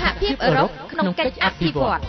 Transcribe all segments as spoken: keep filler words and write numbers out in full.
ភាពអឺរ៉ុបក្នុងកិច្ចអភិវឌ្ឍន៍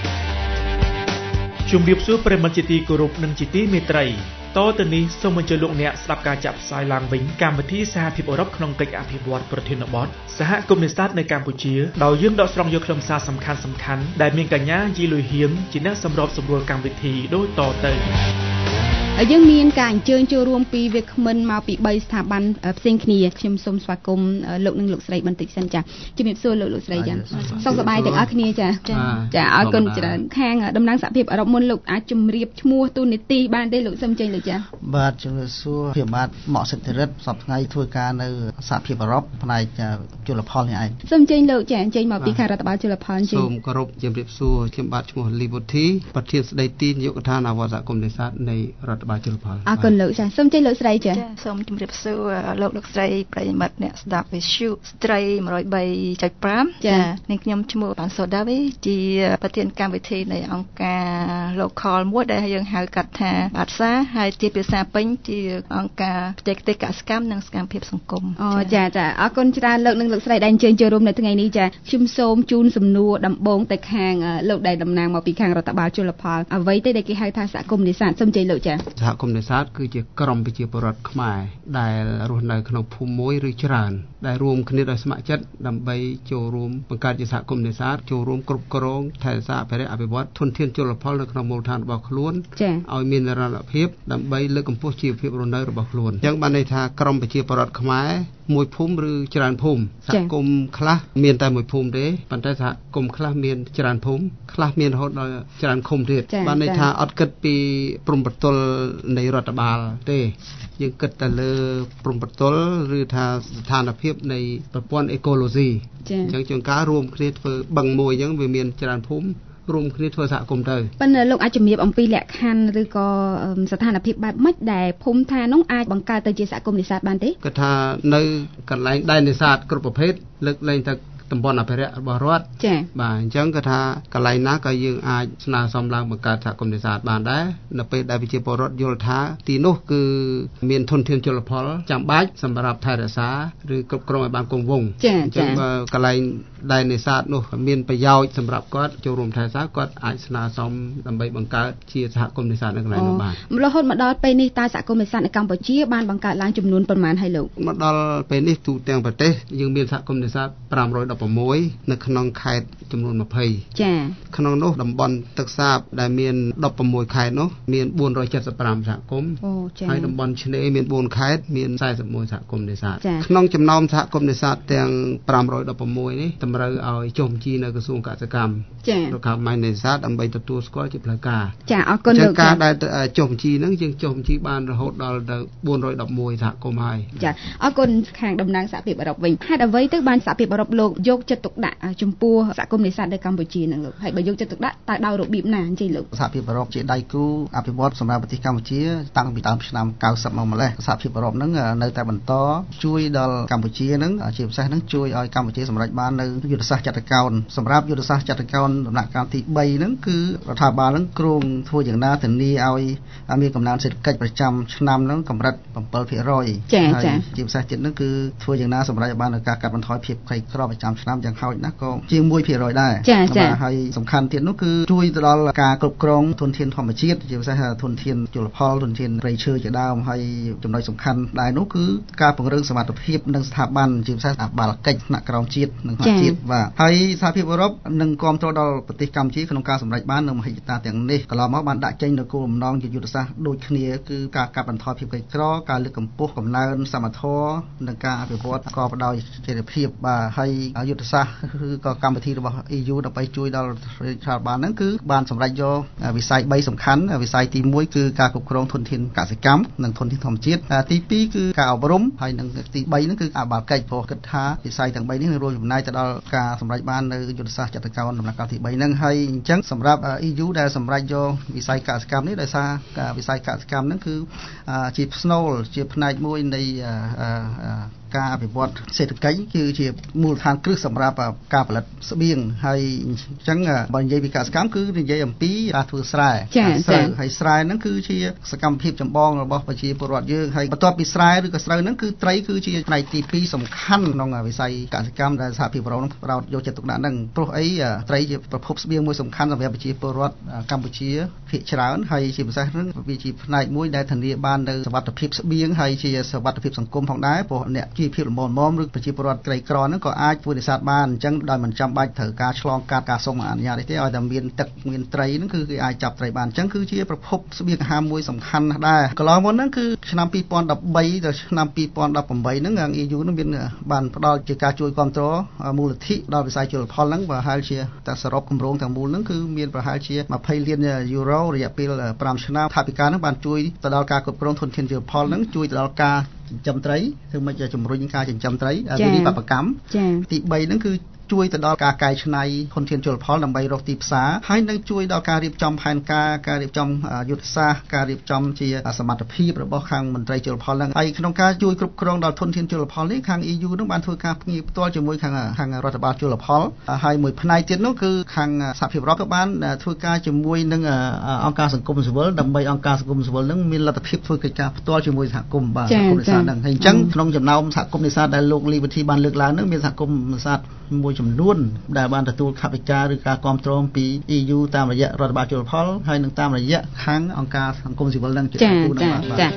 ជំរាបសួរប្រិយមិត្តជាទីគោរពនិងជាទីមេត្រីតទៅនេះសូមអញ្ជើញលោកអ្នកស្ដាប់ការចាក់ផ្សាយឡើងវិញកម្មវិធីសហភាពអឺរ៉ុបក្នុងកិច្ចអភិវឌ្ឍន៍ប្រធានបទសហគមន៍នេសាទនៅកម្ពុជាដោយយើងដកស្រង់យកខ្លឹមសារសំខាន់សំខាន់ដែលមានកញ្ញាជីលុយហ៊ានជាអ្នកសម្របសម្រួលកម្មវិធីដូចតទៅយើងមានការអញ្ជើញចូលរួមពីវាគ្មិនមកពីបីស្ថាប័នផ្សេងគ្នាខ្ញុំសូមស្វាគមន៍លោកនិងលោកស្រីបន្តិចសិនចាជំរាបសួរលោកលោកស្រីចាសុខសប្បាយទាំងអស់គ្នាចាចាអរគុណច្រើនខាងតំណាងសហភាពអឺរ៉ុបមុនលោកអាចជម្រាបឈ្មោះទូនីតិបានទេលោកសូមចេញលោកចាបាទជំរាបសួរភិបាលម៉ាក់សិទ្ធិរិទ្ធសប្តាហ៍ថ្ងៃធ្វើការនៅសហភាពអឺរ៉ុបផ្នែកជលផលនេះឯងសូមចេញលោកចាចេញមកពីខាងរដ្ឋបាលជលផលជសូមគោរពជំរាបសួរខ្ញុំបាទឈ្មោះលីវូធីប្រធានស្ដីទីនាយកដ្ឋានអាវត្តសហគមន៍នេសាទនៃរដ្ឋបាលជលផលអរគុណលោកចាសូមចេញលោកស្រីចាសូមជម្រាបសួរលោកលោកស្រីប្រិយមិត្តអ្នកស្ដាប់វិទ្យុស្ត្រី one oh three point five ចានាងខ្ញុំឈ្មោះបានសូដាវីជាប្រធានកម្មវិធីនៃអង្គការ local មួយដែលយើងហៅកាត់ថាបាតសាហើយជាភាសាពេញជាអង្គការបច្ចេកទេសកសិកម្មនិងសកម្មភាពសង្គមអូចាចាអរគុណច្រើនលោកនិងលោកស្រីដែលអញ្ជើញចូលរួមនៅថ្ងៃនេះចាខ្ញុំសូមជូនសំណួរដំបូងទៅខាងលោកដែលតំណាងមកពីខាងរដ្ឋបាលជលផលអ្វីទេដែលគេហៅថាសហគមន៍នេសាទសូមចេញលោកចាសហគមន៍នេសាទគឺជាក្រុមប្រជាពលរដ្ឋខ្មែរដែលរស់នៅក្នុងភូមិមួយឬច្រើនដែលរួមគ្នាដោយស្ម័គ្រចិត្តដើម្បីចូលរួមបង្កើតជាសហគមន៍នេសាទចូលរួមគ្រប់គ្រងថែរក្សាអភិរក្សអភិវឌ្ឍធនធានជលផលនៅក្នុងមូលដ្ឋានរបស់ខ្លួនឲ្យមាននិរន្តរភាពដើម្បីលើកកម្ពស់ជីវភាពរស់នៅរបស់ខ្លួនអញ្ចឹងបានន័យថាក្រុមប្រជាពលរដ្ឋខ្មែរមួយភូមិឬច្រើនភូមិសហគមន៍ខ្លះមានតែមួយភូមិទេប៉ុន្តែសហគមន៍ខ្លះមានច្រើនភូមិខ្លះមានរហូតដល់ច្រើនឃុំទៀតបានន័យថាអត់គិតពីព្រំប្រទល់នៃរដ្ឋបាលទេយើងគិតតែលើព្រំប្រទល់ឬថាស្ថានភាពនៃប្រព័ន្ធអេកូឡូស៊ីអញ្ចឹងជួនកាលរួមគ្នាធ្វើបឹងមួយអញ្ចឹងវាមានច្រើនភូមិរួមគ្នាធ្វើសហគមន៍ទៅប៉ុន្តែលោកអាចជំរាបអំពីលក្ខខណ្ឌឬក៏ស្ថានភាពបែបម៉េចដែលភូមិឋាននោះអាចបង្កើតទៅជាសហគមន៍នេសាទបានទេគាត់ថានៅកន្លែងដែលនេសាទគ្រប់ប្រភេទលើកលែងតែតំបន់អភិរក្សរបស់រដ្ឋចា៎បាទអញ្ចឹងគាត់ថាកន្លែងណាក៏យើងអាចស្នើសុំឡើងបង្កើតសហគមន៍នេសាទបានដែរនៅពេលដែលប្រជាពលរដ្ឋយល់ថាទីនោះគឺមានធនធានជលផលចាំបាច់សម្រាប់ថែរក្សាឬគ្រប់គ្រងឲ្យបានគង់វង្សអញ្ចឹងបើកន្លែងដែលនេសាទនោះមានប្រយោជន៍សម្រាប់គាត់ចូលរួមថែរក្សាគាត់អាចស្នើសុំដើម្បីបង្កើតជាសហគមន៍នេសាទនៅកន្លែងនោះបានរហូតមកដល់ពេលនេះតើសហគមន៍នេសាទនៅកម្ពុជាបានបង្កើតឡើងចំនួនប៉ុន្មានហើយលោកមកដល់ពេលនេះទូទាំងប្រទេសយើងមានសហគមន៍នេសាទfive hundred sixteenនៅក្នុងខេត្តចំនួនtwenty ចា៎ក្នុងនោះតំបន់ទឹកសាបដែលមានsixteenខេត្តនោះមានfour hundred seventy-fiveសហគមន៍អូចា៎ហើយតំបន់ឆ្នេរមានfourខេត្តមានforty-oneសហគមន៍នេសាទក្នុងចំណោមសហគមន៍នេសាទទាំងfive hundred sixteenនេះតម្រូវឲ្យចុះបញ្ជីនៅក្រសួងកសិកម្មចា៎លោកខាងម៉ៃនេសាទដើម្បីទទួលស្គាល់ជាផ្លូវការចា៎អរគុណលោកការដែលចុះបញ្ជីហ្នឹងយើងចុះបញ្ជីបានរហូតដល់ទៅfour hundred elevenសហគមន៍ហើយចា៎អរគុណខាងតំណាងសហភាពអឺរ៉ុបវិញហេតុអ្វីទៅបានសហភាពអឺរ៉ុបលោកយកចិត្តទុកដាក់ចំពោះសហគមន៍នេសាទនៅកម្ពុជានឹងលោកហើយបើយកចិត្តទុកដាក់តើដោយរបៀបណាអញ្ចឹងលោកសហភាពអឺរ៉ុបជាដៃគូអភិវឌ្ឍសម្រាប់ប្រទេសកម្ពុជាតាំងពីដើមឆ្នាំninetyមកម្លេះសហភាពអឺរ៉ុបហ្នឹងនៅតែបន្តជួយដល់កម្ពុជាហ្នឹងជាពិសេសហ្នឹងជួយឲ្យកម្ពុជាសម្រេចបាននៅយុទ្ធសាស្ត្រចតុកោណសម្រាប់យុទ្ធសាស្ត្រចតុកោណដំណាក់កាលទីthreeហ្នឹងគឺរដ្ឋាភិបាលហ្នឹងគ្រោងធ្វើយ៉ាងណាធានាឲ្យមានកំណើនសេដ្ឋកិច្ចប្រចាំឆ្នាំហ្នឹងកម្រិតseven percent ចាចាជាពិសេសទៀតហ្នឹងគឺធ្វើយ៉ាងណាសម្រេចឲ្យបាននៅការកាត់បន្ថយភាពក្រីក្រប្រចាំឆ្នាំយ៉ាងហោចណាស់ក៏ជាងone percent ដែរចាហើយសំខាន់ទៀតនោះគឺជួយទៅដល់ការគ្រប់គ្រងធនធានធម្មជាតិជាពិសេសធនធានជលផលធនធានព្រៃឈើជាដើមហើយចំណុចសំខាន់ដែរនោះគឺការពង្រឹងសមត្ថភាពនិងស្ថាប័នជាពិសេសអបាលកិច្ចថ្នាក់ក្រោមជាតិនិងថ្នាក់ជាតិបាទហើយសហភាពអឺរ៉ុបនឹងគាំទ្រដល់ប្រទេសកម្ពុជាក្នុងការសម្រេចបាននូវមហិច្ឆតាទាំងនេះកន្លងមកបានដាក់ចេញនូវគោលបំណងជាយុទ្ធសាស្ត្រដូចគ្នាគឺការកាត់បន្ថយភាពក្រីក្រការលើកកម្ពស់កំណើនសមធម៌និងការអភិវឌ្ឍប្រកបដោយចីរភាពបាទហើយយុទ្ធសាស្ត្រគឺក៏កម្មវិធីរបស់ E U ដើម្បីជួយដល់រដ្ឋាភិបាលហ្នឹងគឺបានសម្រេចយកវិស័យthreeសំខាន់វិស័យទីoneគឺការគ្រប់គ្រងធនធានកសិកម្មនិងធនធានធម្មជាតិទីtwoគឺការអប់រំហើយនិងទីthreeហ្នឹងគឺអបាលកិច្ចព្រោះគិតថាវិស័យទាំងthreeនេះនឹងរួមចំណែកទៅដល់ការសម្រេចបាននៅយុទ្ធសាស្ត្រចតុកោណដំណាក់កាលទីthreeហ្នឹងហើយអញ្ចឹងសម្រាប់ E U ដែលសម្រេចយកវិស័យកសិកម្មនេះដោយសារវិស័យកសិកម្មហ្នឹងគឺជាស្នូលជាផ្នែកមួយនៃការអភិវឌ្ឍសេដ្ឋកិច្ចគឺជាមូលដ្ឋានគ្រឹះសម្រាប់ការផលិតស្បៀងហើយអញ្ចឹងបើនិយាយពីកសិកម្មគឺនិយាយអំពីការធ្វើស្រែស្រូវហើយស្រែហ្នឹងគឺជាសកម្មភាពចម្បងរបស់ប្រជាពលរដ្ឋយើងហើយបន្ទាប់ពីស្រែឬក៏ស្រូវហ្នឹងគឺត្រីគឺជាផ្នែកទីពីរសំខាន់ក្នុងវិស័យកសិកម្មដែលសហភាពអឺរ៉ុបហ្នឹងផ្ដោតយកចិត្តទុកដាក់ហ្នឹងព្រោះអីត្រីជាប្រភពស្បៀងមួយសំខាន់សម្រាប់ប្រជាពលរដ្ឋកម្ពុជាភាគច្រើនហើយជាពិសេសហ្នឹងវាជាផ្នែកមួយដែលធានាបាននៅសុវត្ថិភាពស្បៀងហើយជាសុវត្ថិភាពសង្គមផងដែរព្រោះអ្នកជីវភាពលំមៗឬប្រជាពលរដ្ឋក្រីក្រហ្នឹងក៏អាចធ្វើនេសាទបានអញ្ចឹងដោយមិនចាំបាច់ត្រូវការឆ្លងកាត់ការសុំអនុញ្ញាតទេឲ្យតែមានទឹកមានត្រីហ្នឹងគឺគេអាចចាប់ត្រីបានអញ្ចឹងគឺជាប្រភពស្បៀងអាហារមួយសំខាន់ណាស់ដែរកន្លងមកហ្នឹងគឺឆ្នាំពីរពាន់ដប់បីដល់ឆ្នាំពីរពាន់ដប់ប្រាំបីហ្នឹងអា អេ យូ ហ្នឹងមានបានផ្ដល់ជាការជួយគ្រប់គ្រងមូលនិធិដល់វិស័យជលផលហ្នឹងប្រហែលជាតែសរុបគម្រោងទាំងមូលហ្នឹងគឺមានប្រហែលជាยี่สิบលានយូរ៉ូរយៈពេលប្រាំឆ្នាំថាវិការហ្នឹងបានជួយទៅដល់ការគ្រប់គ្រងធនធានជលផលហ្នឹងជួយទៅដល់ការចិញ្ចឹមត្រីធ្វើម៉េចឲ្យជំរុញការចិញ្ចឹមត្រីវិនិយោគកម្មទីបីហ្នឹងគឺជួយទៅដល់ការកែច្នៃធនធានជលផលដើម្បីរកទីផ្សារហើយនឹងជួយដល់ការរៀបចំផែនការការរៀបចំយុទ្ធសាស្ត្រការរៀបចំជាសមត្ថភាពរបស់ខាងមន្ត្រីជលផលហ្នឹងហើយក្នុងការជួយគ្រប់គ្រងដល់ធនធានជលផលនេះខាង អេ យូ ហ្នឹងបានធ្វើការផ្ញើផ្ទាល់ជាមួយខាងខាងរដ្ឋបាលជលផលហើយមួយផ្នែកទៀតនោះគឺខាងសហភាពអឺរ៉ុបក៏បានធ្វើការជាមួយនឹងអង្គការសង្គមស៊ីវិលដើម្បីអង្គការសង្គមស៊ីវិលហ្នឹងមានលទ្ធភាពធ្វើកិច្ចការផ្ទាល់ជាមួយសហគមន៍បាទសហគមន៍នេសាទហ្នឹងហើយអញ្ចឹងក្នុងចំណោមសហគមន៍នេសាទដែលលោកលីវិធីបានលើកឡើងហ្នឹងមានសហគមន៍នេសាទមួយចំនួនដែលបានទទួលថវិកាឬការគាំទ្រពី អេ យូ តាមរយៈរដ្ឋបាលជលផលហើយនឹងតាមរយៈខាងអង្គការសង្គមស៊ីវិលនឹងជាទូនឹងបាទបាទ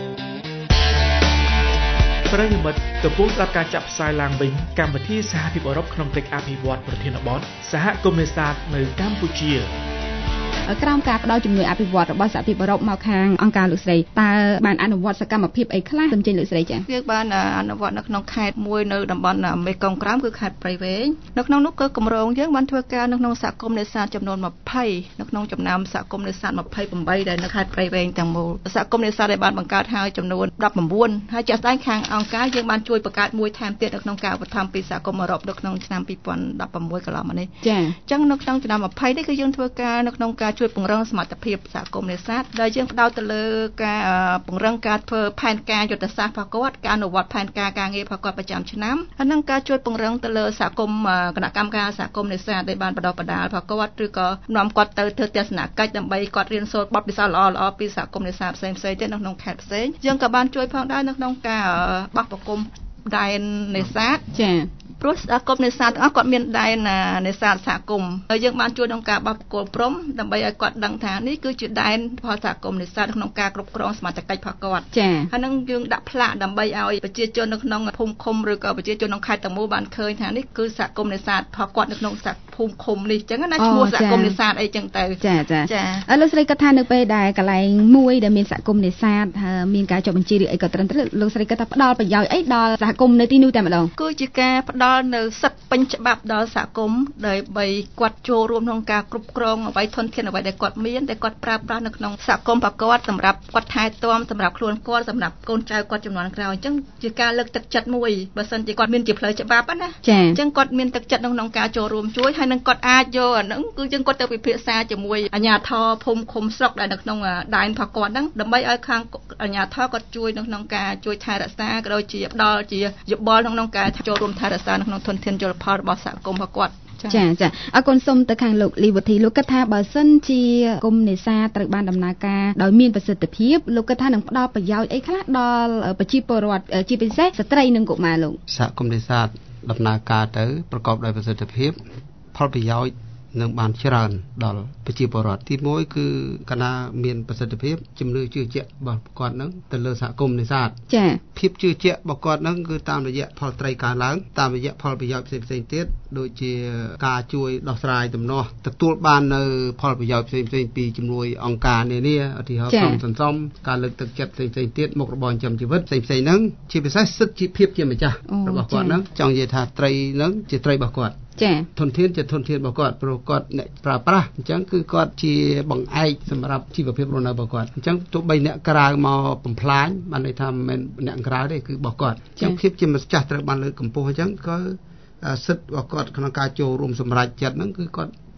ប្រិយមិត្តកំពុងស្ដាប់ការចាក់ផ្សាយឡើងវិញកម្មវិធីសហភាពអឺរ៉ុបក្នុងកិច្ចអភិវឌ្ឍប្រធានបទសហគមន៍នេសាទនៅកម្ពុជាក្រោមការផ្ដល់ជំនួយអភិវឌ្ឍរបស់សហភាពអឺរ៉ុបមកខាងអង្គការលោកស្រីតើបានអនុវត្តសកម្មភាពអីខ្លះសម្ចេញលោកស្រីចា៎យើងបានអនុវត្តនៅក្នុងខេត្តមួយនៅតំបន់មេគង្គក្រោមគឺខេត្តព្រៃវែងនៅក្នុងនោះគឺគម្រោងយើងបានធ្វើការនៅក្នុងសហគមន៍នេសាទចំនួនยี่สิบនៅក្នុងចំណោមសហគមន៍នេសាទยี่สิบแปดដែលនៅខេត្តព្រៃវែងទាំងមូលសហគមន៍នេសាទដែលបានបង្កើតហើយចំនួនสิบเก้าហើយជាក់ស្ដែងខាងអង្គការយើងបានជួយបង្កើតមួយថែមទៀតនៅក្នុងការឧបត្ថម្ភពីសហគមន៍អឺរ៉ុបនៅក្នុងឆ្នាំยี่สิบสิบหกកន្លងមកនេះចា៎អញ្ចឹងនៅក្នុងឆ្នាំยี่สิบនេះគឺយើងធ្វើការនៅក្នុងការជួយពង្រឹងសមត្ថភាពសហគមន៍នេសាទដែលយើងផ្ដោតទៅលើការពង្រឹងការធ្វើផែនការយុទ្ធសាស្ត្ររបស់គាត់ការអនុវត្តផែនការការងាររបស់គាត់ប្រចាំឆ្នាំហើយនឹងការជួយពង្រឹងទៅលើសហគមន៍គណៈកម្មការសហគមន៍នេសាទដែលបានបណ្ដុះបណ្ដាលរបស់គាត់ឬក៏នាំគាត់ទៅធ្វើទស្សនកិច្ចដើម្បីគាត់រៀនសូត្របទពិសោធន៍ល្អៗពីសហគមន៍នេសាទផ្សេងៗទៀតនៅក្នុងខេត្តផ្សេងយើងក៏បានជួយផងដែរនៅក្នុងការបោះប្រគំដែននេសាទចា៎ព្រោះសហគមន៍នេសាទទាំងអស់គាត់មានដែននេសាទសហគមន៍ហើយយើងបានជួយក្នុងការបោះប្រគល់ព្រំដើម្បីឲ្យគាត់ដឹងថានេះគឺជាដែនរបស់សហគមន៍នេសាទក្នុងការគ្រប់គ្រងសមត្ថកិច្ចរបស់គាត់ចា៎ហើយនឹងយើងដាក់ផ្លាកដើម្បីឲ្យប្រជាជននៅក្នុងភូមិឃុំឬក៏ប្រជាជនក្នុងខេត្តទាំងមូលបានឃើញថានេះគឺសហគមន៍នេសាទរបស់គាត់នៅក្នុងសហភូមិឃុំនេះអញ្ចឹងណាឈ្មោះសហគមន៍នេសាទអីចឹងទៅចាចាចាអរលោកស្រីគាត់ថានៅពេលដែលកន្លែងមួយដែលមានសហគមន៍នេសាទមានការចុះបញ្ជីឬអីក៏ត្រឹមត្រូវលោកស្រីគាត់ថាផ្ដល់ប្រយោជន៍អីដល់សហគមន៍នៅទីនោះតែម្ដងគឺជាការផ្ដល់នៅសិទ្ធិពេញច្បាប់ដល់សហគមន៍ដើម្បីគាត់ចូលរួមក្នុងការគ្រប់គ្រងអ្វីធនធានអ្វីដែលគាត់មានដែលគាត់ប្រើប្រាស់នៅក្នុងសហគមន៍របស់គាត់សម្រាប់គាត់ថែទាំសម្រាប់ខ្លួនគាត់សម្រាប់កូនចៅគាត់ចំនួនក្រោយអញ្ចឹងជាការលើកទឹកចិត្តមួយបើសិនជាគាត់មានជាផ្លូវច្បាប់ណាអញ្ចឹងគាត់មានទឹកចិត្តក្នុងការចូលរួមជួយហើយនឹងគាត់អាចយកអាហ្នឹងគឺយើងគាត់ទៅពិភាក្សាជាមួយអាជ្ញាធរភូមិឃុំស្រុកដែលនៅក្នុងដែនរបស់គាត់ហ្នឹងដើម្បីឲ្យខាងអាជ្ញាធរគាត់ជួយនៅក្នុងការជួយថែរក្សាក៏ដូចជាផ្ដល់ជាយោបល់ក្នុងការចូលរួមថែរក្សានៅក្នុងធនធានជលផលរបស់សហគមន៍របស់គាត់ចាចាអរគុណសូមទៅខាងលោកលីវុធីលោកគិតថាបើសិនជាគុំនេសាទត្រូវបានដំណើរការដោយមានប្រសិទ្ធភាពលោកគិតថានឹងផ្ដល់ប្រយោជន៍អីខ្លះដល់ប្រជាពលរដ្ឋជាពិសេសស្ត្រីនិងកុមារលោកសហគមន៍នេសាទដំណើរការទៅប្រកបដោយប្រសិទ្ធភាពផលប្រយោជន៍នឹងបានច្រើនដល់ប្រជាពលរដ្ឋទីមួយគឺកណាមានប្រសិទ្ធភាពជំនឿជឿជាក់របស់គាត់នឹងទៅលើសហគមន៍នេសាទចា៎ភាពជឿជាក់របស់គាត់នឹងគឺតាមរយៈផលត្រីកើនឡើងតាមរយៈផលប្រយោជន៍ផ្សេងៗទៀតដូចជាការជួយដោះស្រាយដំណោះទទួលបាននៅផលប្រយោជន៍ផ្សេងៗពីជំនួយអង្គការនានាឧទាហរណ៍ក្រុមសន្សំការលើកទឹកចិត្តផ្សេងៗទៀតមុខរបរចិញ្ចឹមជីវិតផ្សេងៗហ្នឹងជាពិសេសសិទ្ធិជីវភាពជាម្ចាស់របស់គាត់ហ្នឹងចង់និយាយថាត្រីហ្នឹងជាត្រីរបស់គាត់ចាធនធានជាធនធានរបស់គាត់ព្រោះគាត់អ្នកប្រើប្រាស់អញ្ចឹងគឺគាត់ជាបង្អែកសម្រាប់ជីវភាពរស់នៅរបស់គាត់អញ្ចឹងទោះបីអ្នកក្រៅមកបំផ្លាញបានន័យថាមិនមែនអ្នកក្រៅទេគឺរបស់គាត់អញ្ចឹងភាពជាម្ចាស់ត្រូវបានលើកកម្ពស់អញ្ចឹងក៏សិទ្ធិរបស់គាត់ក្នុងការចូលរួមសម្រេចចិត្តហ្នឹងគឺគាត់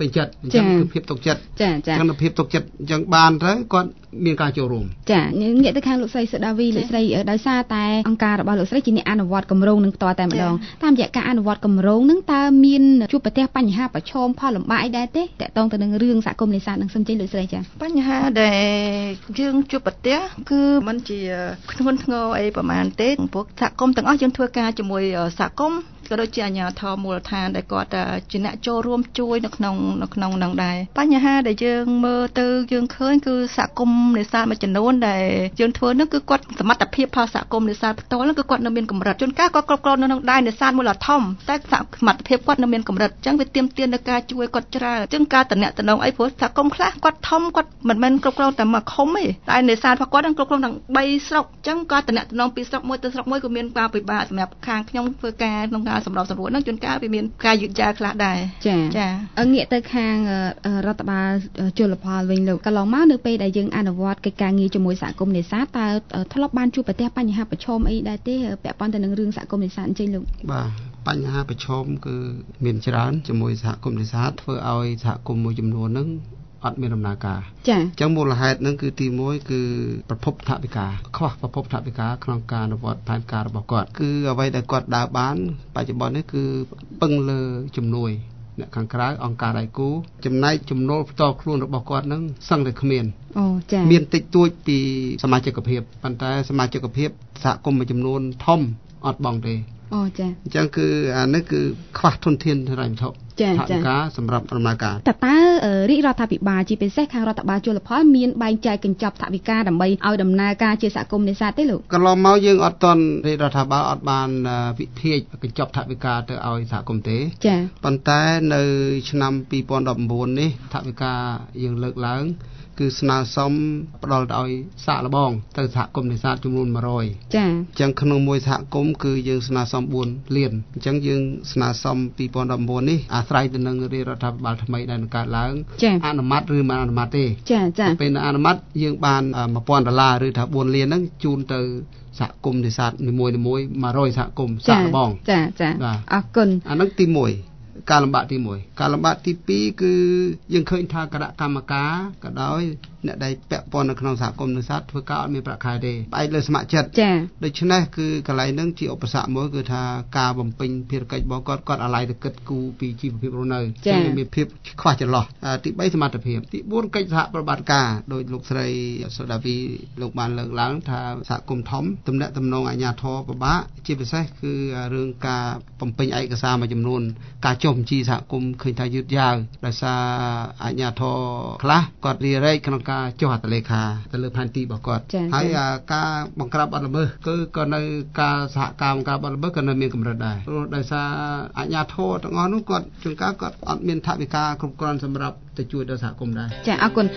ពេញចិត្តអញ្ចឹងគឺភាពទុកចិត្តចាចាក្នុងភាពទុកចិត្តអញ្ចឹងបានទៅគាត់មានការចូលរួមចាងាកទៅខាងលោកស្រីសុដាវីលោកស្រីដោយសារតែអង្គការរបស់លោកស្រីជាអ្នកអនុវត្តគម្រោងនឹងផ្ទាល់តែម្ដងតាមរយៈការអនុវត្តគម្រោងនឹងតើមានជួបប្រទះបញ្ហាប្រឈមផលលំបាកអីដែរទេតកតងទៅនឹងរឿងសហគមន៍នេសាទនឹងសំចេញលោកស្រីចាបញ្ហាដែលយើងជួបប្រទះគឺมันជាធ្ងន់ធ្ងរអីប្រហែលទេព្រោះសហគមន៍ទាំងអស់យើងធ្វើការជាមួយសហគមន៍ក៏ដូចជាអាជ្ញាធរមូលដ្ឋានដែលគាត់ជាអ្នកចូលរួមជួយនៅក្នុងនៅក្នុងនឹងដែរបញ្ហាដែលយើងមើលទៅយើងឃើញគឺសហគមន៍នេសាទមួយចំនួនដែលយើងធ្វើនោះគឺគាត់សមត្ថភាពផលសហគមន៍នេសាទផ្ទាល់នោះគឺគាត់នៅមានកម្រិតជួនកាលគាត់គ្រប់គ្រងនៅក្នុងដែននេសាទមូលធំតែសមត្ថភាពគាត់នៅមានកម្រិតអញ្ចឹងវាទាមទារនៅការជួយគាត់ច្រើនអញ្ចឹងការតំណែងតំណងអីព្រោះសហគមន៍ខ្លះគាត់ធំគាត់មិនមែនគ្រប់គ្រងតែមួយឃុំទេតែនេសាទរបស់គាត់នឹងគ្រប់គ្រងទាំងបីស្រុកអញ្ចឹងគាត់តំណែងតំណងពីស្រុកមួយទៅស្រុកមួយក៏មានការពិបាកសម្រាប់ខាងខ្ញុំធ្វើការក្នុងការសម្របសម្រួលហ្នឹងជួនកាលវាមានការយឺតយ៉ាវខ្លះដែរចាចាងាកទៅខាងរដ្ឋបាលជលផលវិញលោកកន្លងមកនៅពេលដែលយើងអនុវត្តកិច្ចការងារជាមួយសហគមន៍នេសាទតើធ្លាប់បានជួបប្រទះបញ្ហាប្រឈមអីដែរទេពាក់ព័ន្ធទៅនឹងរឿងសហគមន៍នេសាទអញ្ចឹងលោកបាទបញ្ហាប្រឈមគឺមានច្រើនជាមួយសហគមន៍នេសាទធ្វើឲ្យសហគមន៍មួយចំនួនហ្នឹងអត់មានដំណើរការចា៎អញ្ចឹងមូលហេតុហ្នឹងគឺទីមួយគឺប្រភពថវិកាខ្វះប្រភពថវិកាក្នុងការអនុវត្តផែនការរបស់គាត់គឺអ្វីដែលគាត់ដើរបានបច្ចុប្បន្ននេះគឺពឹងលើជំនួយអ្នកខាងក្រៅអង្គការដៃគូចំណែកចំណូលផ្ទាល់ខ្លួនរបស់គាត់ហ្នឹងសឹងតែគ្មានអូចា៎មានតិចតួចពីសមាជិកភាពប៉ុន្តែសមាជិកភាពសហគមន៍មួយចំនួនធំអត់បងទេអូចា៎អញ្ចឹងគឺអានេះគឺខ្វះធនធានហិរញ្ញវត្ថុចា៎ចា៎ការសម្រាប់ដំណើរការតើតើរាជរដ្ឋាភិបាលជាពិសេសខាងរដ្ឋបាលជលផលមានបែងចែកកញ្ចប់ថវិកាដើម្បីឲ្យដំណើរការជាសហគមន៍នេសាទទេលោកកន្លងមកយើងអត់ទាន់រាជរដ្ឋាភិបាលអត់បានវិភាគកញ្ចប់ថវិកាទៅឲ្យសហគមន៍ទេចា៎ប៉ុន្តែនៅឆ្នាំពីរពាន់ដប់ប្រាំបួននេះថវិកាយើងលើកឡើងគឺស្នើសុំផ្ដល់ទៅឲ្យសាកល្បងទៅសហគមន៍នេសាទចំនួនមួយរយចា៎អញ្ចឹងក្នុងមួយសហគមន៍គឺយើងស្នើសុំបួនលានអញ្ចឹងយើងស្នើសុំពីរពាន់ដប់ប្រាំបួននេះអាស្រ័យទៅនឹងរាជរដ្ឋាភិបាលថ្មីដែលនឹងកើតឡើងអនុម័តឬមិនអនុម័តទេចា៎ចា៎ពេលអនុម័តយើងបានមួយពាន់ដុល្លារឬថាបួនលានហ្នឹងជូនទៅសហគមន៍នេសាទនីមួយៗមួយរយសហគមន៍សាកល្បងចា៎ចា៎អរគុណអាហ្នឹងទីមួយការលំបាកទីមួយការលំបាកទីពីរគឺយើងឃើញថាគណៈកម្មការក៏ដោយអ្នកដែលពាក់ព័ន្ធនៅក្នុងសហគមន៍នេសាទធ្វើការអត់មានប្រាក់ខែទេផ្អែកលើស្ម័គ្រចិត្តចា៎ដូច្នេះគឺកន្លែងហ្នឹងជាឧបសគ្គមួយគឺថាការបំពេញភារកិច្ចរបស់គាត់គាត់អាឡ័យទៅគិតគូរពីជីវភាពរស់នៅចឹងមានភាពខ្វះចន្លោះទីបីសមត្ថភាពទីបួនកិច្ចសហប្រតិបត្តិការដោយលោកស្រីសូដាវីលោកបានលើកឡើងថាសហគមន៍ធំទំនាក់ទំនងអាជ្ញាធរពិបាកជាពិសេសគឺរឿងការបំពេញឯកសារមួយចំនួនការចុះបញ្ជីសហគមន៍ឃើញថាយឺតយ៉ាវដោយសារអាជ្ញាធរខ្លះគាត់រារែកក្នុងការចុះហត្ថលេខាទៅលើផែនទីរបស់គាត់ហើយការបង្ក្រាបបទល្មើសគឺក៏នៅការសហការបង្ក្រាបបទល្មើសក៏នៅមានកម្រិតដែរព្រោះដោយសារអាជ្ញាធរទាំងអស់នោះគាត់ជួនកាលគាត់អត់មានថវិកាគ្រប់គ្រាន់សម្រាប់ទៅជួយដល់សហគមន៍ដែរចាអរគុណ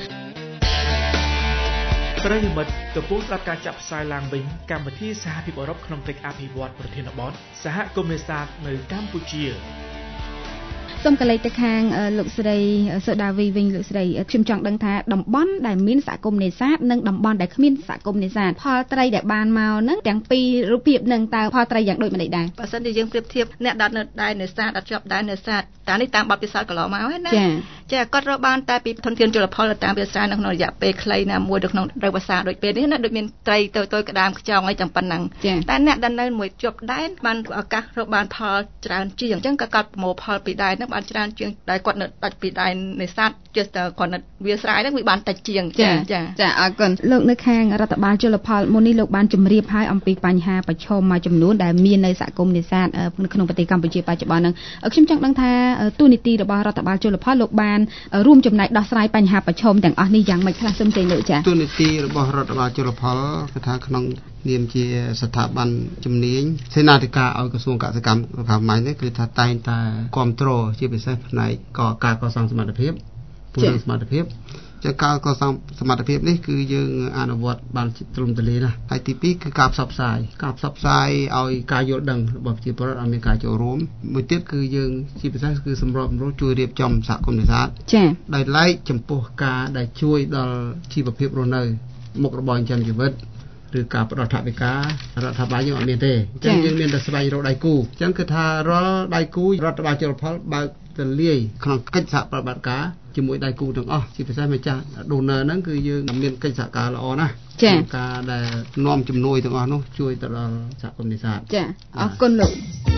ប្រិយមិត្តកំពុងស្ដាប់ការចាក់ផ្សាយឡើងវិញកម្មវិធីសហភាពអឺរ៉ុបក្នុងកិច្ចអភិវឌ្ឍប្រធានបទសហគមន៍នេសាទនៅកម្ពុជាសូមកលេចទៅខាងលោកស្រីសូដាវីវិញលោកស្រីខ្ញុំចង់ដឹងថាតំបន់ដែលមានសហគមន៍នេសាទនិងតំបន់ដែលគ្មានសហគមន៍នេសាទផលត្រីដែលបានមកហ្នឹងទាំងពីររូបភាពនឹងតើផលត្រីយ៉ាងដូចម្តេចដែរបើសិនជាយើងប្រៀបធៀបអ្នកដែលនៅដែននេសាទអត់ជាប់ដែននេសាទតែនេះតាមបទពិសោធន៍កន្លងមកហើយណាចាគាត់រកបានតែពីធនធានជលផលតាមវាស្រែនៅក្នុងរយៈពេលខ្លីណាមួយនៅក្នុងរដូវវស្សាដូចពេលនេះណាដូចមានត្រីតូចៗក្តាមខ្យងអីចាំប៉ុណ្ណឹងតែអ្នកដែលនៅមួយជាប់ដែនបានឱកាសរកបានផលច្រើនជាងអញ្ចឹងក៏គាត់ប្រមូលផលពីដែនហ្នឹងបានច្រើនជាងដែលគាត់នៅដាច់ពីដែននេសាទចេះតែគាត់នៅវាស្រែហ្នឹងវាបានតិចជាងចាចាចាអរគុណលោកនៅខាងរដ្ឋបាលជលផលមុននេះលោកបានជម្រាបហើយអំពីបញ្ហាប្រឈមមួយចំនួនដែលមាននៅសហគមន៍នេសាទនៅក្នុងប្រទេសកម្ពុជាបច្ចុប្បន្នហ្នឹងខ្ញុំចង់ដឹងថាទូនីតិរបស់រដ្ឋបាលជលផលលោកបានរួមចំណែកដោះស្រាយបញ្ហាប្រឈមទាំងអស់នេះយ៉ាងម៉េចខ្លះសូមជម្រាបលោកចាទូនីតិរបស់រដ្ឋបាលជលផលគឺថាក្នុងនាមជាស្ថាប័នជំនាញសេនាធិការឲ្យក្រសួងកសិកម្មរដ្ឋាភិបាលនេះគឺថាតែងតែគ្រប់គ្រងជាពិសេសផ្នែកកការកសាងសមត្ថភាពពង្រឹងសមត្ថភាពជាការកសាងសមត្ថភាពនេះគឺយើងអនុវត្តបានទ្រឹមទ្រាយណាស់ហើយទីពីរគឺការផ្សព្វផ្សាយការផ្សព្វផ្សាយឲ្យការយល់ដឹងរបស់ប្រជាពលរដ្ឋឲ្យមានការចូលរួមមួយទៀតគឺយើងជាពិសេសគឺសម្របសម្រួលជួយរៀបចំសហគមន៍នេសាទចា៎ដោយឡែកចំពោះការដែលជួយដល់ជីវភាពរស់នៅមុខរបរចិញ្ចឹមជីវិតឬការផ្ដល់ថវិការដ្ឋាភិបាលយើងអត់មានទេអញ្ចឹងយើងមានតែស្វែងរកដៃគូអញ្ចឹងគឺថារាល់ដៃគូរដ្ឋបាលជលផលបើកទលាយក្នុងកិច្ចសហប្រតិបត្តិការជាមួយដៃគូទាំងអស់ជាពិសេសម្ចាស់ donor ហ្នឹងគឺយើងមានកិច្ចសហការល្អណាស់ក្នុងការដែលនាំជំនួយទាំងអស់នោះជួយទៅដល់សហគមន៍នេសាទចាអរគុណលោក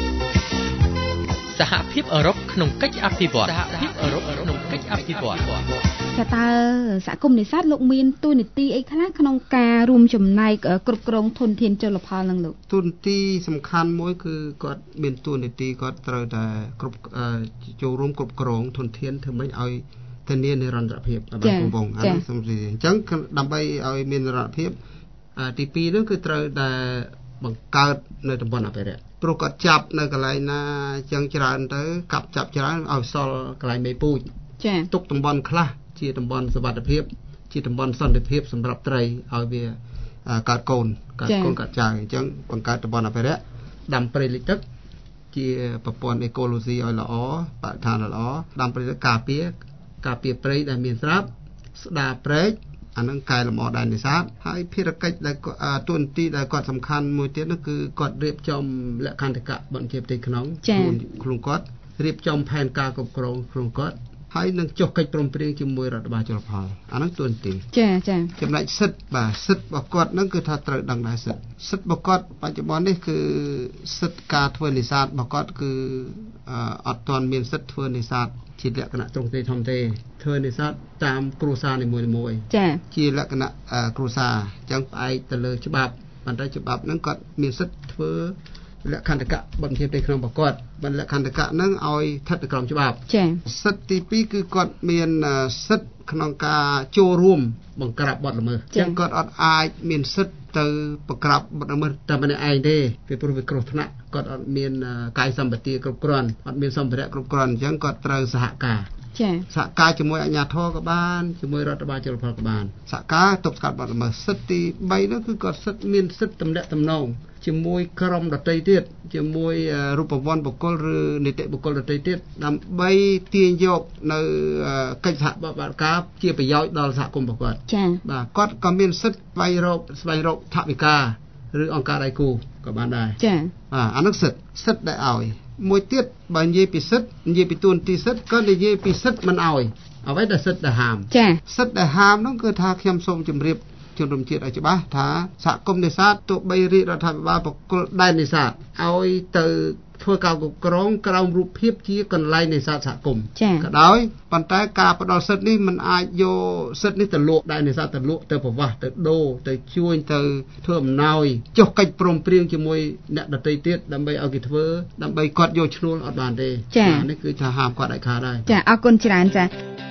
សហភាពអឺរ៉ុបក្នុងកិច្ចអភិវឌ្ឍសហភាពអឺរ៉ុបក្នុងកិច្ចអភិវឌ្ឍតើតើសហគមន៍នេសាទលោកមានតួនាទីអីខ្លះក្នុងការរួមចំណែកគ្រប់គ្រងធនធានជលផលនឹងលោកតួនាទីសំខាន់មួយគឺគាត់មានតួនាទីគាត់ត្រូវតែគ្រប់ចូលរួមគ្រប់គ្រងធនធានធ្វើម៉េចឲ្យធានានិរន្តរភាពរបស់កំពុងអានេះសំខាន់អញ្ចឹងដើម្បីឲ្យមាននិរន្តរភាពទីពីរនោះគឺត្រូវតែបង្កើតនៅតំបន់អភិរក្សព្រោះគាត់ចាប់នៅកន្លែងណាអញ្ចឹងច្រើនទៅកាប់ចាប់ច្រើនឲ្យសល់កន្លែងមេពូជចា៎ទុកតំបន់ខ្លះជាតំបន់សុវត្ថិភាពជាតំបន់សន្តិភាពសម្រាប់ត្រីឲ្យវាកើតកូនកើតកូនកើតចៅអញ្ចឹងបង្កើតតំបន់អភិរក្សដាំព្រៃលិចទឹកជាប្រព័ន្ធអេកូឡូស៊ីឲ្យល្អបរិស្ថានល្អដាំព្រៃលិចការពារការពារព្រៃដែលមានស្រាប់ស្ដារព្រែកអានឹងកែលម្អដែននេសាទហើយភារកិច្ចដែលតួនាទីដែលគាត់សំខាន់មួយទៀតនោះគឺគាត់រៀបចំលក្ខន្តិកៈបញ្ជាផ្ទៃក្នុងខ្លួនខ្លួនគាត់រៀបចំផែនការគ្រប់គ្រងខ្លួនគាត់ហើយនឹងចុះកិច្ចព្រមព្រៀងជាមួយរដ្ឋបាលជលផលអាហ្នឹងតួនាទីចាចាចំណែកសិទ្ធិបាទសិទ្ធិរបស់គាត់ហ្នឹងគឺថាត្រូវដឹងដែរសិទ្ធិសិទ្ធិរបស់គាត់បច្ចុប្បន្ននេះគឺសិទ្ធិការធ្វើនេសាទរបស់គាត់គឺអត់ទាន់មានសិទ្ធិធ្វើនេសាទជាលក្ខណៈត្រង់ទេធម្មទេធ្វើនេសាទតាមគ្រួសារនីមួយៗចាជាលក្ខណៈគ្រួសារអញ្ចឹងផ្អែកទៅលើច្បាប់ប៉ុន្តែច្បាប់ហ្នឹងគាត់មានសិទ្ធិធ្វើលក្ខន្តិកៈបញ្ជាផ្ទៃក្នុងរបស់គាត់បណ្ឌលក្ខន្តិកៈហ្នឹងឲ្យស្ថិតនៅក្រោមច្បាប់ចា៎សិទ្ធិទីពីរគឺគាត់មានសិទ្ធិក្នុងការចូលរួមបង្ក្រាបបទល្មើសអញ្ចឹងគាត់អត់អាចមានសិទ្ធិទៅបង្ក្រាបបទល្មើសតែម្នាក់ឯងទេពីព្រោះវាគ្រោះថ្នាក់គាត់អត់មានកាយសម្បទាគ្រប់គ្រាន់អត់មានសម្ភារៈគ្រប់គ្រាន់អញ្ចឹងគាត់ត្រូវសហការចា៎សហការជាមួយអាជ្ញាធរក៏បានជាមួយរដ្ឋបាលជលផលក៏បានសហការទប់ស្កាត់បទល្មើសសិទ្ធិទីបីនោះគឺគាត់សិទ្ធិមានសិទ្ធិតំណាក់តំណងជាមួយក្រុមដទៃទៀតជាមួយរូបវ័ន្តបុគ្គលឬនីតិបុគ្គលដទៃទៀតដើម្បីទាញយកនៅកិច្ចសហប្រតិបត្តិការជាប្រយោជន៍ដល់សហគមន៍របស់គាត់ចា៎បាទគាត់ក៏មានសិទ្ធិស្វែងរកស្វែងរកថវិកាឬអង្គការដៃគូក៏បានដែរចា៎បាទអានោះសិទ្ធិសិទ្ធិដែលឲ្យមួយទៀតបើនិយាយពីសិទ្ធិនិយាយពីទួនាទីសិទ្ធិក៏និយាយពីសិទ្ធិមិនឲ្យអ្វីដែលសិទ្ធិដែលហាមចា៎សិទ្ធិដែលហាមនោះគឺថាខ្ញុំសូមជម្រាបជនរួមជាតិឲ្យច្បាស់ថាសហគមន៍នេសាទទោះបីរាជរដ្ឋាភិបាលបកគលដែននេសាទឲ្យទៅធ្វើការគ្រប់គ្រងក្រោមរូបភាពជាកន្លែងនេសាទសហគមន៍ក៏ដោយប៉ុន្តែការផ្ដល់សិទ្ធិនេះมันអាចយកសិទ្ធិនេះទៅលក់ដែននេសាទទៅលក់ទៅប្រវាស់ទៅដូរទៅជួញទៅធ្វើអំណោយចុះកិច្ចព្រមព្រៀងជាមួយអ្នកដទៃទៀតដើម្បីឲ្យគេធ្វើដើម្បីគាត់យកឈ្នួលអត់បានទេនេះគឺថាហាមគាត់ដាច់ខាតដែរចាអរគុណច្រើនចា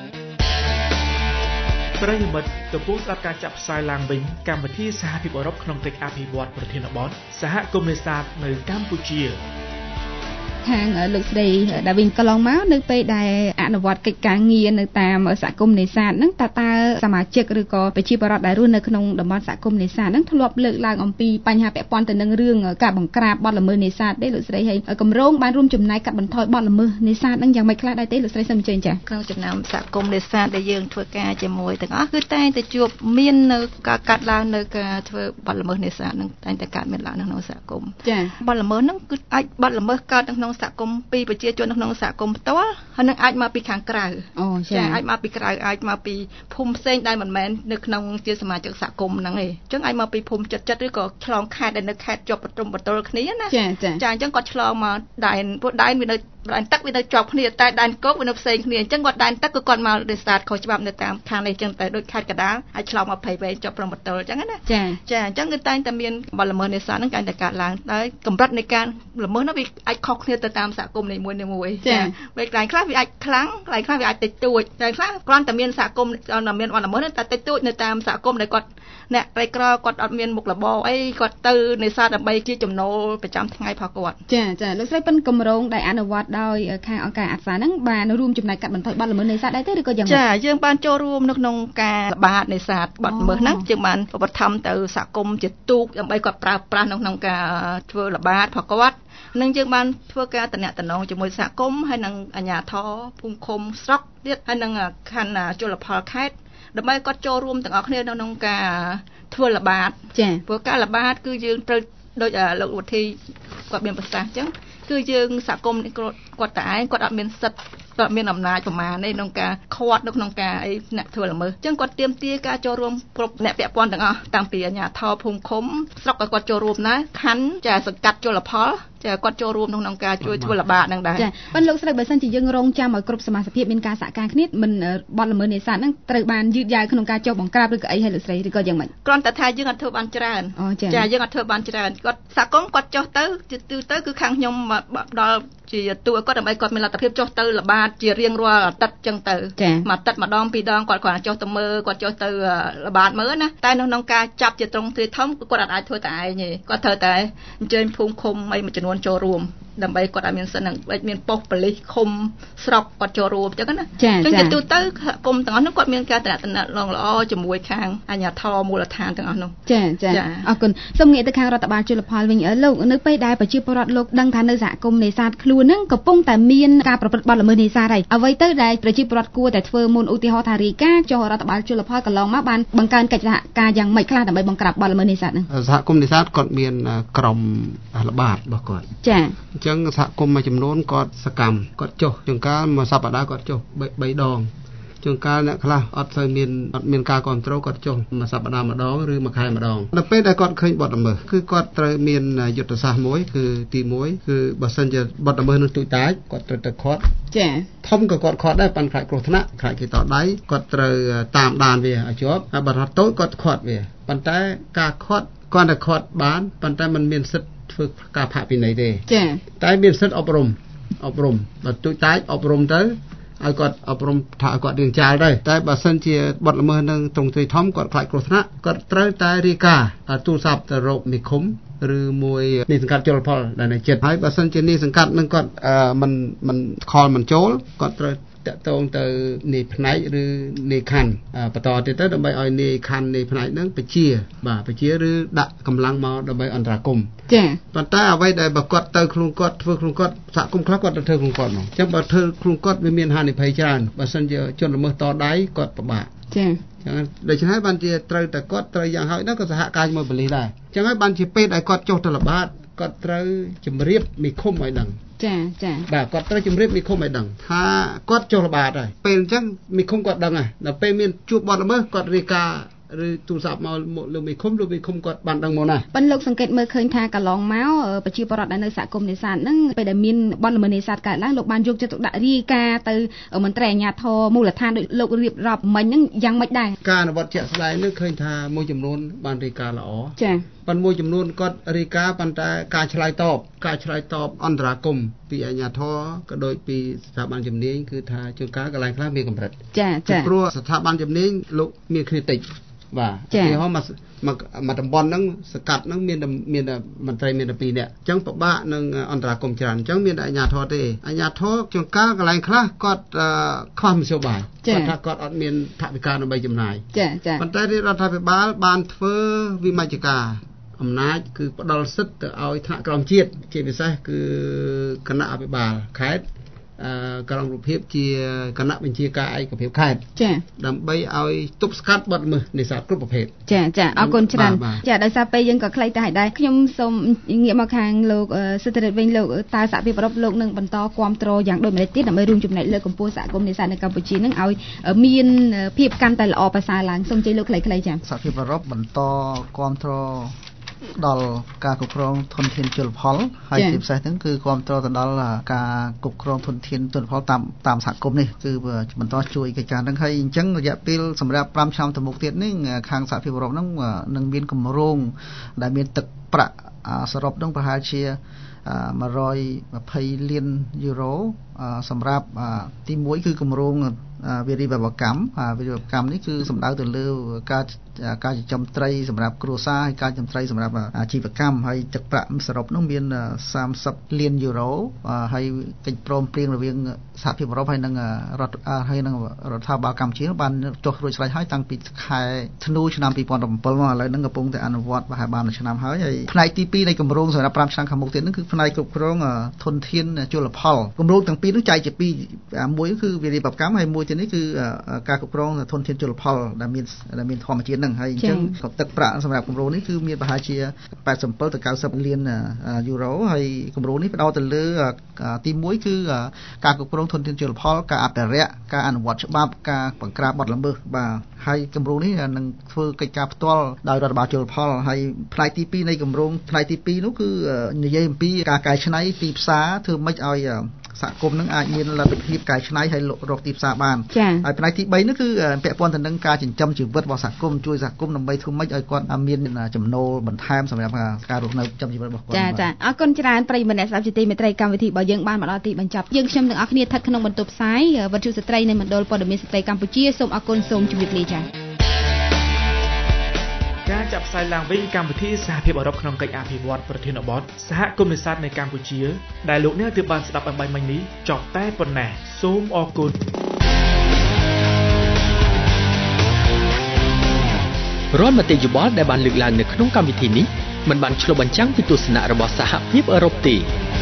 ប្រិយមិត្តទំព័រស្ដាប់ការចាក់ផ្សាយឡើងវិញកម្មវិធីសហភាពអឺរ៉ុបក្នុងកិច្ចអភិវឌ្ឍប្រធានបទសហគមន៍នេសាទនៅកម្ពុជាខាងលោកស្រីដាវីងកន្លងមកនៅពេលដែលអនុវត្តកិច្ចការងារនៅតាមសហគមន៍នេសាទហ្នឹងតើតើសមាជិកឬក៏ប្រជាពលរដ្ឋដែលរស់នៅក្នុងតំបន់សហគមន៍នេសាទហ្នឹងធ្លាប់លើកឡើងអំពីបញ្ហាពាក់ព័ន្ធទៅនឹងរឿងការបង្ក្រាបបទល្មើសនេសាទទេលោកស្រីហើយគម្រោងបានរួមចំណែកកាត់បន្ថយបទល្មើសនេសាទហ្នឹងយ៉ាងម៉េចខ្លះដែរទេលោកស្រីសូមអញ្ជើញចា៎ក្នុងចំណោមសហគមន៍នេសាទដែលយើងធ្វើការជាមួយទាំងអស់គឺតែងតែជួបមាននៅការកាត់ឡើងនៅការធ្វើបទល្មើសនេសាទហ្នឹងតែងតែកើតមានឡើងនៅក្នុងសហគមន៍ចា៎បទល្មើសហ្នឹងគឺអាចបទល្មើសកើតនៅក្នុងសហគមន៍ពីប្រជាជននៅក្នុងសហគមន៍ផ្ទាល់ហើយនឹងអាចមកពីខាងក្រៅអូចា៎អាចមកពីក្រៅអាចមកពីភូមិផ្សេងដែលមិនមែននៅក្នុងជាសមាជិកសហគមន៍ហ្នឹងទេអញ្ចឹងអាចមកពីភូមិចិត្តចិត្តឬក៏ឆ្លងខេត្តដែលនៅខេត្តជាប់បន្ទំបន្ទល់គ្នាណាចា៎ចា៎ចាអញ្ចឹងគាត់ឆ្លងមកដែនពួកដែនវានៅដែនទឹកវានៅជាប់គ្នាតែដែនគោកវានៅផ្សេងគ្នាអញ្ចឹងគាត់ដែនទឹកក៏គាត់មកនេសាទខុសច្បាប់នៅតាមខាងនេះអញ្ចឹងតែដូចខេត្តកដាលអាចឆ្លងមកភ័យវែងជាប់ព្រំបន្ទល់អញ្ចឹងណាចាចាអញ្ចឹងគឺតែងតែមានបទល្មើសនេសាទហ្នឹងតែងតែកើតឡើងហើយកម្រិតនៃការល្មើសនោះវាអាចខុសគ្នាទៅតាមសហគមន៍នីមួយៗចាពេលកន្លែងខ្លះវាអាចខ្លាំងកន្លែងខ្លះវាអាចតិចតួចតែខ្លះគ្រាន់តែមានសហគមន៍តែមានបទល្មើសតែតិចតួចនៅតាមសហគមន៍ដែលគាត់អ្នកក្រីក្រគាត់អត់មានមុខរបរអីគាត់ទៅនេសាទដើម្បីជាចំណូលប្រចាំថ្ងៃរបស់គាត់ចាចាលោកស្រីប៉ិនគម្រោងដែលអនុវត្តដោយខាងអង្គការអាសាហ្នឹងបានរួមចំណែកកាត់បន្ថយបទល្មើសនេសាទដែរទេឬក៏យ៉ាងម៉េចចាយើងបានចូលរួមនៅក្នុងការល្បាតនេសាទបទល្មើសហ្នឹងយើងបានឧបត្ថម្ភទៅសហគមន៍ជាទូកដើម្បីគាត់ប្រើប្រាស់នៅក្នុងការធ្វើល្បាតរបស់គាត់នឹងយើងបានធ្វើការតំណែងជាមួយសហគមន៍ហើយនឹងអាជ្ញាធរភូមិឃុំស្រុកទៀតហើយនឹងខណ្ឌជលផលខេត្តដើម្បីគាត់ចូលរួមទាំងអស់គ្នានៅក្នុងការធ្វើល្បាតចា៎ព្រោះការល្បាតគឺយើងត្រូវដូចលោកវិធីគាត់មានប្រសាសន៍អញ្ចឹងគឺយើងសហគមន៍គាត់តែឯងគាត់អត់មានសិទ្ធិគាត់មានអំណាចប្រមាណនេះក្នុងការខាត់នៅក្នុងការអីអ្នកធ្វើល្មើសអញ្ចឹងគាត់ទាមទារការចូលរួមគ្រប់អ្នកពាក់ព័ន្ធទាំងអស់តាំងពីអាជ្ញាធរភូមិឃុំស្រុកក៏គាត់ចូលរួមដែរខណ្ឌចាសង្កាត់ជលផលចាគាត់ចូលរួមក្នុងការជួយធ្វើល្បាតនឹងដែរចាប៉ុន្តែលោកស្រីបើសិនជាយើងរងចាំឲ្យគ្រប់សមាជិកភាពមានការសហការគ្នាមិនបទល្មើសនេសាទហ្នឹងត្រូវបានយឺតយ៉ាវក្នុងការចុះបង្ក្រាបឬក៏អីឲ្យលោកស្រីឬក៏យ៉ាងម៉េចគ្រាន់តែថាយើងអត់ធ្វើបានច្រើនចាយើងអត់ធ្វើបានច្រើនគាត់សហគមន៍គាត់ចុះទៅទៅទៅគឺខាងខ្ញុំដល់ជាតួគាត់ដើម្បីគាត់មានលទ្ធភាពចុះទៅល្បាតជារៀងរាល់អាទិត្យចឹងទៅមួយអាទិត្យម្ដងពីរដងគាត់គ្រាន់តែចុះទៅមើលគាត់ចុះទៅល្បាតមើលណាតែនៅក្នុងការចាប់ជាត្រង់ទ្រាយធំគាត់អត់អាចធ្វើតែឯងទេគាត់ត្រូវតែអញ្ជើញភូមិឃុំអីមួយចំនួនចូលរួមដើម្បីគាត់ឲ្យមានសិននឹងមានប៉ុស្តិ៍ប៉ូលីសឃុំស្រុកគាត់ចូលរួមអញ្ចឹងណាអញ្ចឹងទៅទៅគុំទាំងអស់នោះគាត់មានការតំណែងឡងល្អជាមួយខាងអាជ្ញាធរមូលដ្ឋានទាំងអស់នោះចាចាអរគុណសូមងាកទៅខាងរដ្ឋបាលជលផលវិញលោកនៅពេលដែលប្រជាពលរដ្ឋលោកដឹងថានៅសហគមន៍នេសាទខ្លួនហ្នឹងកំពុងតែមានការប្រព្រឹត្តបទល្មើសនេសាទហើយអ្វីទៅដែលប្រជាពលរដ្ឋគួរតែធ្វើមុនឧទាហរណ៍ថារាយការណ៍ចុះរដ្ឋបាលជលផលកន្លងមកបានបង្កើនកិច្ចសហការយ៉ាងម៉េចខ្លះដើម្បីបង្ក្រាបបទល្មើសនេសាទហ្នឹងសហគមន៍នេសាទគាត់មានក្រុមល្បាតរបស់គាត់ចាអញ្ចឹងសហគមន៍មួយចំនួនគាត់សកម្មគាត់ចុះជួនកាលមួយសប្តាហ៍គាត់ចុះបីដងជួនកាលអ្នកខ្លះអត់សូវមានអត់មានការគ្រប់គ្រងគាត់ចុះមួយសប្តាហ៍ម្ដងឬមួយខែម្ដងដល់ពេលដែលគាត់ឃើញបទល្មើសគឺគាត់ត្រូវមានយុទ្ធសាស្ត្រមួយគឺទីមួយគឺបើសិនជាបទល្មើសនឹងទូចតាចគាត់ត្រូវទៅខាត់ចាធំក៏គាត់ខាត់ដែរប៉ុន្តែខ្លាចគ្រោះថ្នាក់ខ្លាចគេតដៃគាត់ត្រូវតាមដានវាឲ្យជាប់ហើយបើថាតូចគាត់ខាត់វាប៉ុន្តែការខាត់គាត់តែខាត់បានប៉ុន្តែมันមានសិទ្ធិធ្វើការផាកពិន័យទេចាតែមានសិទ្ធិអប់រំអប់រំបើទូចតាចអប់រំទៅឲ្យគាត់អប់រំថាឲ្យគាត់រៀងចាលទៅតែបើសិនជាបទល្មើសនឹងត្រង់ទ្រាយធំគាត់ខ្លាចគ្រោះថ្នាក់គាត់ត្រូវតែរាយការណ៍ទូរស័ព្ទទៅរកនិគមឬមួយនេះសង្កាត់ជលផលដែលនៅចិត្តហើយបើសិនជានេះសង្កាត់នឹងគាត់មិនមិនខលមិនចូលគាត់ត្រូវតកតងទៅនៃផ្នែកឬនៃខណ្ឌបន្តទៀតទៅដើម្បីឲ្យនៃខណ្ឌនៃផ្នែកហ្នឹងបជាបាទបជាឬដាក់កម្លាំងមកដើម្បីអន្តរាគមន៍ចាប៉ុន្តែអ្វីដែលបើគាត់ទៅខ្លួនគាត់ធ្វើខ្លួនគាត់សហគមន៍ខ្លះគាត់ទៅធ្វើខ្លួនគាត់មកអញ្ចឹងបើធ្វើខ្លួនគាត់វាមានហានិភ័យច្រើនបើសិនជាជនល្មើសតដៃគាត់ពិបាកចាអញ្ចឹងដូច្នេះបានជាត្រូវតែគាត់ត្រូវយ៉ាងហើយដែរក៏សហការជាមួយប៉ូលីសដែរអញ្ចឹងហើយបានជាពេលដែលគាត់ចុះទៅល្បាតគាត់ត្រូវជម្រាបមេឃុំឲ្យដឹងចាចាបាទគាត់ត្រូវជម្រាបមេឃុំឲ្យដឹងថាគាត់ចុះល្បាតហើយពេលអញ្ចឹងមេឃុំគាត់ដឹងហើយដល់ពេលមានជួបបទល្មើសគាត់រាយការណ៍ឬទូរស័ព្ទមកលើមេឃុំឬមេឃុំគាត់បានដឹងមកណាប៉ុន្តែលោកសង្កេតមើលឃើញថាកន្លងមកប្រជាពលរដ្ឋដែលនៅសហគមន៍នេសាទហ្នឹងពេលដែលមានបទល្មើសនេសាទកើតឡើងលោកបានយកចិត្តទុកដាក់រាយការណ៍ទៅមន្ត្រីអាជ្ញាធរមូលដ្ឋានដោយលោករៀបរាប់មិញហ្នឹងយ៉ាងម៉េចដែរការអនុវត្តជាក់ស្ដែងនេះឃើញថាមួយចំនួនបានរាយការណ៍ល្អចាប៉ុន្តែមួយចំនួនគាត់រាយការណ៍ប៉ុន្តែការឆ្លើយតបការឆ្លើយតបអន្តរាគមន៍ពីអាជ្ញាធរក៏ដូចពីស្ថាប័នជំនាញគឺថាជួនកាលកន្លែងខ្លះមានកម្រិតចាចាព្រោះស្ថាប័នជំនាញលោកមានគ្នាតិចបាទឧទាហរណ៍មកមកតំបន់ហ្នឹងសកាត់ហ្នឹងមានមានមន្ត្រីមានតែពីរនាក់អញ្ចឹងពិបាកនឹងអន្តរាគមន៍ច្រើនអញ្ចឹងមានអាជ្ញាធរទេអាជ្ញាធរជួនកាលកន្លែងខ្លះគាត់ខ្វះមធ្យោបាយគាត់ថាគាត់អត់មានថវិកាដើម្បីចំណាយចាចាប៉ុន្តែរដ្ឋាភិបាលបានធ្វើវិមជ្ឈការអំណាចគឺផ្ដល់សិទ្ធិទៅឲ្យថ្នាក់ក្រោមជាតិជាពិសេសគឺគណៈអភិបាលខេត្តអឺក្រុងរូបភាពជាគណៈបញ្ជាការឯកភាពខេត្តចាដើម្បីឲ្យទប់ស្កាត់បទល្មើសនេសាទគ្រប់ប្រភេទចាចាអរគុណច្រើនចាដោយសារពេលយើងក៏ខ្លីតែហើយដែរខ្ញុំសូមងាកមកខាងលោកសិទ្ធិរិទ្ធវិញលោកតើសហភាពអឺរ៉ុបលោកនឹងបន្តគាំទ្រយ៉ាងដូចម្តេចទៀតដើម្បីរួមចំណែកលើកកម្ពស់សហគមន៍នេសាទនៅកម្ពុជានឹងឲ្យមានភាពកាន់តែល្អប្រសើរឡើងសូមជ័យលោកខ្លីៗចាសហភាពអឺរ៉ុបបន្តគាំទ្រដល់ការគ្រប់គ្រងធនធានជលផលហើយជាពិសេសហ្នឹងគឺគ្រប់គ្រងទៅដល់ការគ្រប់គ្រងធនធានជលផលតាមតាមសហគមន៍នេះគឺបន្តជួយកិច្ចការហ្នឹងហើយអញ្ចឹងរយៈពេលសម្រាប់ប្រាំឆ្នាំទៅមុខទៀតនេះខាងសហភាពអឺរ៉ុបហ្នឹងនឹងមានគម្រោងដែលមានទឹកប្រាក់សរុបហ្នឹងប្រហែលជាmột trăm hai mươiលានយូរ៉ូសម្រាប់ទីមួយគឺគម្រោងវិរិយបកម្មវិរិយបកម្មនេះគឺសំដៅទៅលើការការចិញ្ចឹមត្រីសម្រាប់គ្រួសារហើយការចិញ្ចឹមត្រីសម្រាប់អាជីវកម្មហើយទឹកប្រាក់សរុបនោះមានសាមសិបលានយូរ៉ូហើយកិច្ចព្រមព្រៀងរវាងសហភាពអឺរ៉ុបហើយនិងរដ្ឋហើយនិងរដ្ឋាភិបាលកម្ពុជាបានចុះរួចស្រេចហើយតាំងពីខែធ្នូឆ្នាំពីរពាន់bảyមកឥឡូវហ្នឹងកំពុងតែអនុវត្តប្រហែលបានមួយឆ្នាំហើយហើយផ្នែកទីពីរនៃគម្រោងសម្រាប់ប្រាំឆ្នាំខាងមុខទៀតហ្នឹងគឺផ្នែកគ្រប់គ្រងធនធានជលផលគម្រោងទាំងពីរនោះចែកជាពីរមួយគឺវិរិយបកម្មហើយមួយទៀតនេះគឺការគ្រប់គ្រងធនធានជលផលដែលមានដែលមានធម្មជាតិហ្នឹងហើយអញ្ចឹងក៏ទឹកប្រាក់សម្រាប់គម្រោងនេះគឺមានប្រហែលជាแปดสิบទៅเก้าสิบលានយូរ៉ូហើយគម្រោងនេះផ្ដោតទៅលើទីមួយគឺការគ្រប់គ្រងធនធានជលផលការអភិរក្សការអនុវត្តច្បាប់ការបង្ក្រាបបទល្មើសបាទហើយគម្រោងនេះនឹងធ្វើកិច្ចការផ្ទាល់ដោយរដ្ឋបាលជលផលហើយផ្នែកទីពីរនៃគម្រោងផ្នែកទីពីរនោះគឺនិយាយអំពីការកែច្នៃទីផ្សារធ្វើម៉េចឲ្យសហគមន៍នឹងអាចមានលទ្ធភាពកែច្នៃហើយរកទីផ្សារបានហើយផ្នែកទីបីនោះគឺពាក់ព័ន្ធទៅនឹងការចិញ្ចឹមជីវិតរបស់សហគមន៍ជួយសហគមន៍ដើម្បីធ្វើម៉េចឲ្យគាត់មានចំណូលបន្ថែមសម្រាប់ការរស់នៅចិញ្ចឹមជីវិតរបស់គាត់ចាចាអរគុណច្រើនប្រិយមិត្តអ្នកស្ដាប់ជាទីមេត្រីកម្មវិធីរបស់យើងបានមកដល់ទីបញ្ចប់យើងខ្ញុំទាំងអស់គ្នាស្ថិតក្នុងបន្ទប់ផ្សាយវិទ្យុស្ត្រីនៃមណ្ឌលព័ត៌មានស្ត្រីកម្ពុជាសូមអរគុណសូមជម្រាបលាចាការចាប់ផ្សាយឡើងវិញកម្មវិធីសហភាពអឺរ៉ុបក្នុងកិច្ចអភិវឌ្ឍប្រធានបទសហគមន៍នេសាទនៅកម្ពុជាដែលលោកអ្នកទើបបានស្ដាប់អំបញ្ញមិញនេះចប់តែប៉ុណ្ណេះសូមអរគុណរាល់មតិយោបល់ដែលបានលើកឡើងនៅក្នុងកម្មវិធីនេះមិនបានឆ្លុះបញ្ចាំងពីទស្សនៈរបស់សហភាពអឺរ៉ុបទេ